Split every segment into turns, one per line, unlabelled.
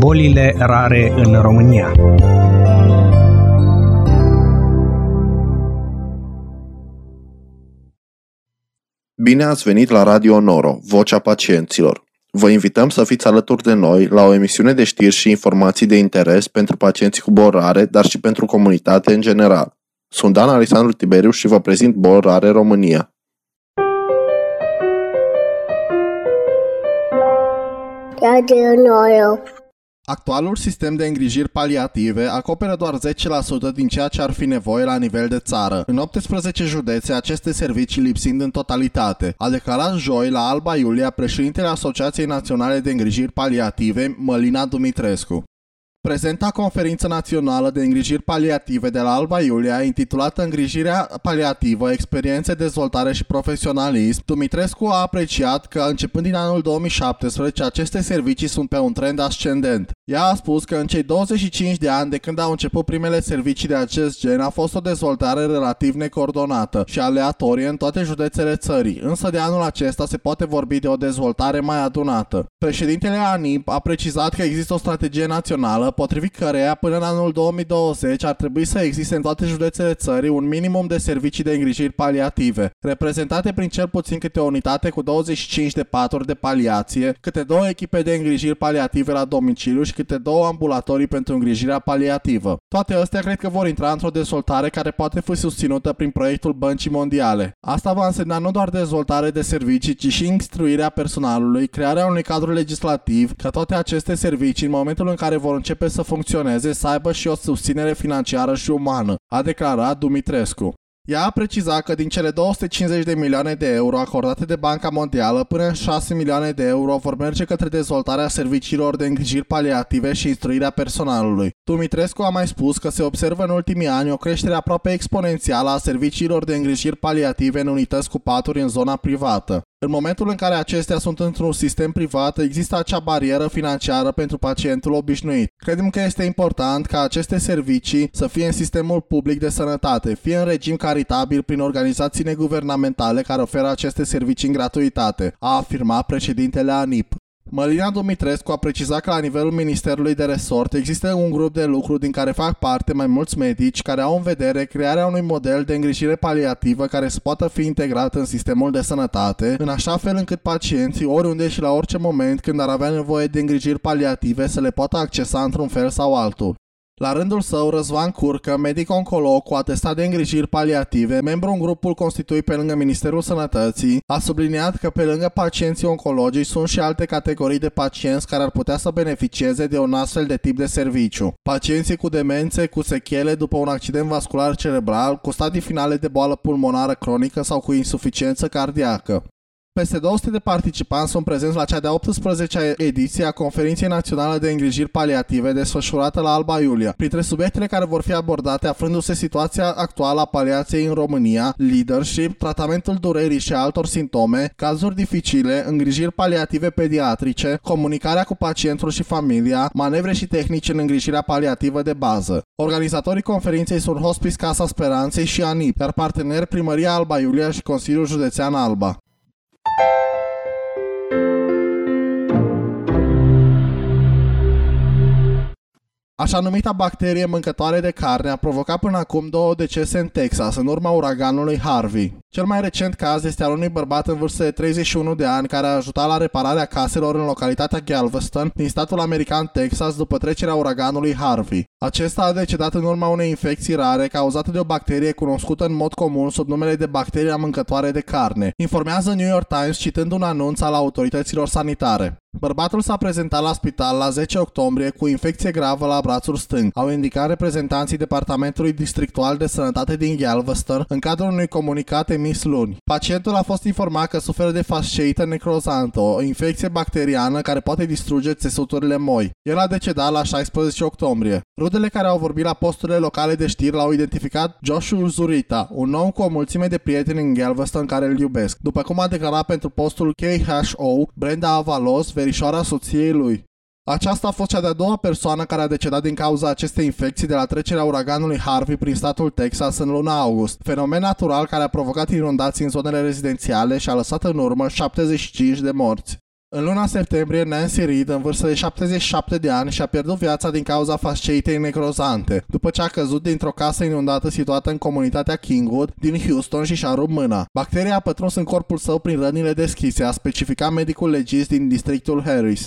Bolile rare în România.
Bine ați venit la Radio Noro, Vocea Pacienților. Vă invităm să fiți alături de noi la o emisiune de știri și informații de interes pentru pacienții cu boli rare, dar și pentru comunitate în general. Sunt Dan Alexandru Tiberiu și vă prezint Boli Rare România.
Radio Noro.
Actualul sistem de îngrijiri paliative acoperă doar 10% din ceea ce ar fi nevoie la nivel de țară. În 18 județe, aceste servicii lipsind în totalitate, a declarat joi la Alba Iulia președintele Asociației Naționale de Îngrijiri Paliative, Mălina Dumitrescu. Prezenta conferință națională de îngrijiri paliative de la Alba Iulia, intitulată Îngrijirea paliativă, experiențe, dezvoltare și profesionalism, Dumitrescu a apreciat că, începând din anul 2017, aceste servicii sunt pe un trend ascendent. Ea a spus că în cei 25 de ani de când au început primele servicii de acest gen a fost o dezvoltare relativ necoordonată și aleatorie în toate județele țării, însă de anul acesta se poate vorbi de o dezvoltare mai adunată. Președintele ANIP a precizat că există o strategie națională potrivit căreia până în anul 2020 ar trebui să existe în toate județele țării un minimum de servicii de îngrijiri paliative, reprezentate prin cel puțin câte o unitate cu 25 de paturi de paliație, câte 2 echipe de îngrijiri paliative la domiciliu și câte 2 ambulatorii pentru îngrijirea paliativă. Toate astea cred că vor intra într-o dezvoltare care poate fi susținută prin proiectul Băncii Mondiale. Asta va însemna nu doar dezvoltare de servicii, ci și instruirea personalului, crearea unui cadru legislativ, ca toate aceste servicii, în momentul în care vor începe să funcționeze, să aibă și o susținere financiară și umană, a declarat Dumitrescu. Ea a precizat că din cele 250 de milioane de euro acordate de Banca Mondială, până în 6 milioane de euro vor merge către dezvoltarea serviciilor de îngrijiri paliative și instruirea personalului. Dumitrescu a mai spus că se observă în ultimii ani o creștere aproape exponențială a serviciilor de îngrijiri paliative în unități cu paturi în zona privată. În momentul în care acestea sunt într-un sistem privat, există acea barieră financiară pentru pacientul obișnuit. Credem că este important ca aceste servicii să fie în sistemul public de sănătate, fie în regim caritabil prin organizații neguvernamentale care oferă aceste servicii în gratuitate, a afirmat președintele ANIP. Mălina Dumitrescu a precizat că la nivelul Ministerului de Resort există un grup de lucru din care fac parte mai mulți medici care au în vedere crearea unui model de îngrijire paliativă care să poată fi integrat în sistemul de sănătate, în așa fel încât pacienții, oriunde și la orice moment când ar avea nevoie de îngrijiri paliative, să le poată accesa într-un fel sau altul. La rândul său, Răzvan Curcă, medic-oncolog cu atestat de îngrijiri paliative, membru în grupul constituit pe lângă Ministerul Sănătății, a subliniat că pe lângă pacienții oncologici sunt și alte categorii de pacienți care ar putea să beneficieze de un astfel de tip de serviciu. Pacienții cu demențe, cu sechele după un accident vascular cerebral, cu stadii finale de boală pulmonară cronică sau cu insuficiență cardiacă. Peste 200 de participanți sunt prezenți la cea de-a 18-a ediție a Conferinței Naționale de Îngrijiri Paliative desfășurată la Alba Iulia. Printre subiectele care vor fi abordate aflându-se situația actuală a paliației în România, leadership, tratamentul durerii și altor simptome, cazuri dificile, îngrijiri paliative pediatrice, comunicarea cu pacientul și familia, manevre și tehnici în îngrijirea paliativă de bază. Organizatorii conferinței sunt Hospice Casa Speranței și ANIP, iar parteneri Primăria Alba Iulia și Consiliul Județean Alba. Așa numita bacterie mâncătoare de carne a provocat până acum 2 decese în Texas, în urma uraganului Harvey. Cel mai recent caz este al unui bărbat în vârstă de 31 de ani care a ajutat la repararea caselor în localitatea Galveston, din statul american Texas, după trecerea uraganului Harvey. Acesta a decedat în urma unei infecții rare cauzate de o bacterie cunoscută în mod comun sub numele de bacteria mâncătoare de carne, informează New York Times citând un anunț al autorităților sanitare. Bărbatul s-a prezentat la spital la 10 octombrie cu infecție gravă la brațul stâng, au indicat reprezentanții Departamentului Districtual de Sănătate din Galveston în cadrul unui comunicat emis luni. Pacientul a fost informat că suferă de fasciită necrozantă, o infecție bacteriană care poate distruge țesuturile moi. El a decedat la 16 octombrie. Rudele care au vorbit la posturile locale de știri l-au identificat Joshua Zurita, un om cu o mulțime de prieteni în Galveston care îl iubesc, după cum a declarat pentru postul KHO Brenda Avalos, verișoara soției lui. Aceasta a fost cea de-a doua persoană care a decedat din cauza acestei infecții de la trecerea uraganului Harvey prin statul Texas în luna august, fenomen natural care a provocat inundații în zonele rezidențiale și a lăsat în urmă 75 de morți. În luna septembrie, Nancy Reed, în vârstă de 77 de ani, și-a pierdut viața din cauza fasciitei necrozante, după ce a căzut dintr-o casă inundată situată în comunitatea Kingwood din Houston și și-a rupt mâna. Bacteria a pătruns în corpul său prin rănile deschise, a specificat medicul legist din districtul Harris.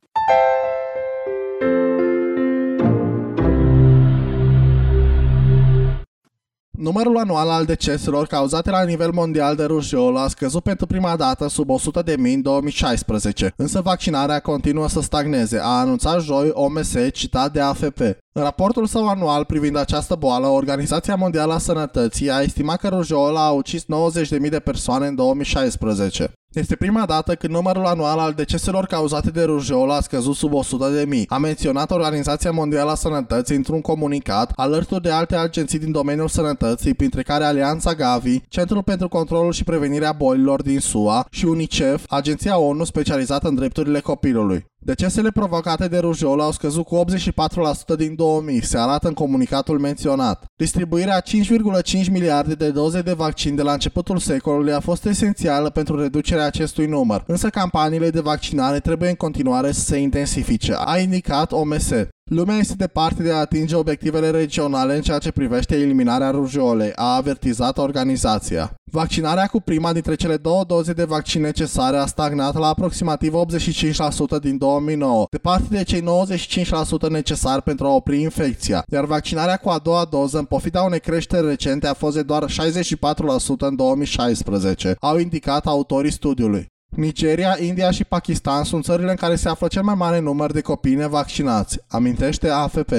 Numărul anual al deceselor cauzate la nivel mondial de rujolă a scăzut pentru prima dată sub 100.000 în 2016, însă vaccinarea continuă să stagneze, a anunțat joi OMS, citat de AFP. În raportul său anual privind această boală, Organizația Mondială a Sănătății a estimat că rujola a ucis 90.000 de persoane în 2016. Este prima dată când numărul anual al deceselor cauzate de rujola a scăzut sub 100.000, a menționat Organizația Mondială a Sănătății într-un comunicat, alături de alte agenții din domeniul sănătății, printre care Alianța Gavi, Centrul pentru Controlul și Prevenirea Bolilor din SUA și UNICEF, agenția ONU specializată în drepturile copilului. Decesele provocate de rujolă au scăzut cu 84% din 2000, se arată în comunicatul menționat. Distribuirea 5,5 miliarde de doze de vaccin de la începutul secolului a fost esențială pentru reducerea acestui număr, însă campaniile de vaccinare trebuie în continuare să se intensifice, a indicat OMS. Lumea este departe de a atinge obiectivele regionale în ceea ce privește eliminarea rujolei, a avertizat organizația. Vaccinarea cu prima dintre cele două doze de vaccin necesare a stagnat la aproximativ 85% din 2009, departe de cei 95% necesari pentru a opri infecția, iar vaccinarea cu a doua doză, în pofida unei creșteri recente, a fost de doar 64% în 2016, au indicat autorii studiului. Nigeria, India și Pakistan sunt țările în care se află cel mai mare număr de copii nevaccinați, amintește AFP.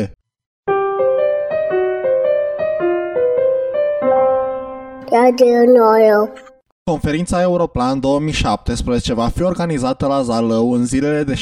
Radio Noro.
Conferința Europlan 2017 va fi organizată la Zalău în zilele de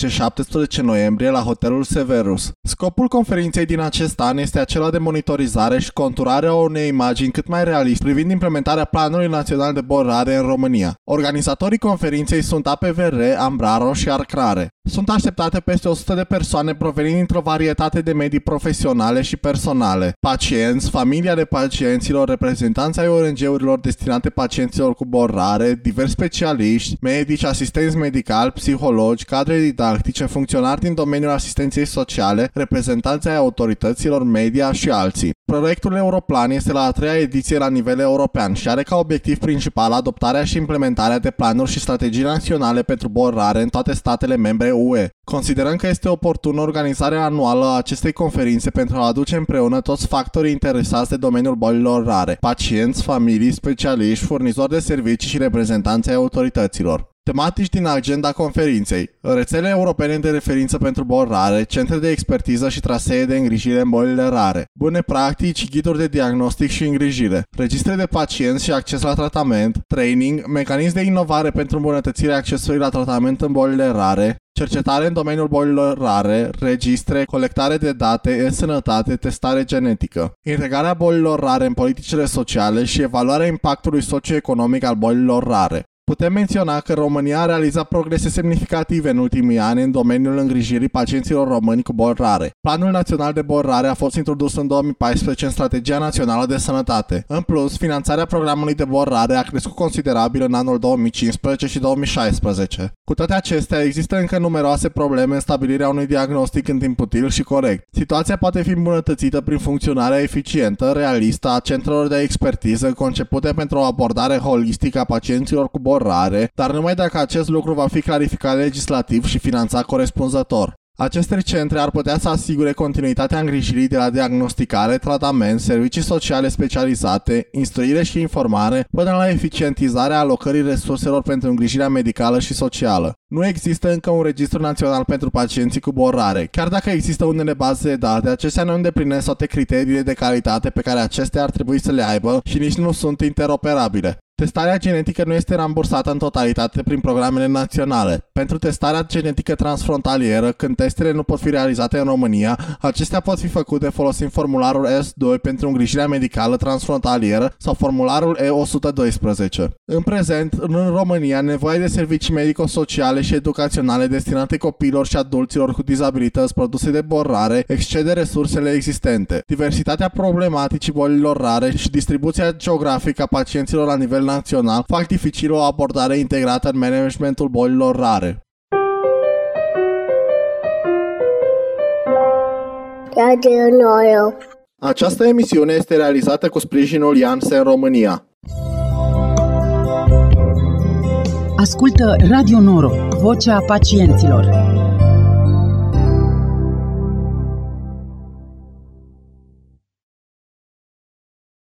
16-17 noiembrie la Hotelul Severus. Scopul conferinței din acest an este acela de monitorizare și conturarea unei imagini cât mai realiste privind implementarea Planului Național de Boli Rare în România. Organizatorii conferinței sunt APVR, Ambraro și Arcrare. Sunt așteptate peste 100 de persoane provenind dintr-o varietate de medii profesionale și personale. Pacienți, familia de pacienților, reprezentanți ai ONG-urilor destinate pacienților cu boli rare, diversi specialiști, medici, asistenți medicali, psihologi, cadre didactice, funcționari din domeniul asistenței sociale, reprezentanți ai autorităților, media și alții. Proiectul Europlan este la a treia ediție la nivel european și are ca obiectiv principal adoptarea și implementarea de planuri și strategii naționale pentru boli rare în toate statele membre UE. Considerăm că este oportună organizarea anuală a acestei conferințe pentru a aduce împreună toți factorii interesați de domeniul bolilor rare, pacienți, familii, specialiști, furnizori de servicii și reprezentanți ai autorităților. Tematici din agenda conferinței: rețele europene de referință pentru boli rare, centre de expertiză și trasee de îngrijire în bolile rare, bune practici, ghiduri de diagnostic și îngrijire, registre de pacienți și acces la tratament, training, mecanism de inovare pentru îmbunătățirea accesului la tratament în bolile rare, cercetare în domeniul bolilor rare, registre, colectare de date, e-sănătate, testare genetică, integrarea bolilor rare în politicile sociale și evaluarea impactului socioeconomic al bolilor rare. Putem menționa că România a realizat progrese semnificative în ultimii ani în domeniul îngrijirii pacienților români cu boli rare. Planul Național de Boli Rare a fost introdus în 2014 în Strategia Națională de Sănătate. În plus, finanțarea programului de boli rare a crescut considerabil în anul 2015 și 2016. Cu toate acestea, există încă numeroase probleme în stabilirea unui diagnostic în timp util și corect. Situația poate fi îmbunătățită prin funcționarea eficientă, realistă a centrelor de expertiză concepute pentru o abordare holistică a pacienților cu boli rare, dar numai dacă acest lucru va fi clarificat legislativ și finanțat corespunzător. Aceste centre ar putea să asigure continuitatea îngrijirii de la diagnosticare, tratament, servicii sociale specializate, instruire și informare, până la eficientizarea alocării resurselor pentru îngrijirea medicală și socială. Nu există încă un registru național pentru pacienții cu boli rare. Chiar dacă există unele baze de date, acestea nu îndeplinesc toate criteriile de calitate pe care acestea ar trebui să le aibă și nici nu sunt interoperabile. Testarea genetică nu este rambursată în totalitate prin programele naționale. Pentru testarea genetică transfrontalieră, când testele nu pot fi realizate în România, acestea pot fi făcute folosind formularul S2 pentru îngrijirea medicală transfrontalieră sau formularul E112. În prezent, în România, nevoia de servicii medico-sociale și educaționale destinate copiilor și adulților cu dizabilități produse de boli rare excede resursele existente. Diversitatea problematicii bolilor rare și distribuția geografică a pacienților la nivel național fac dificil o abordare integrată în managementul bolilor rare.
Radio Noro.
Această emisiune este realizată cu sprijinul Janssen România.
Ascultă Radio Noro, vocea pacienților.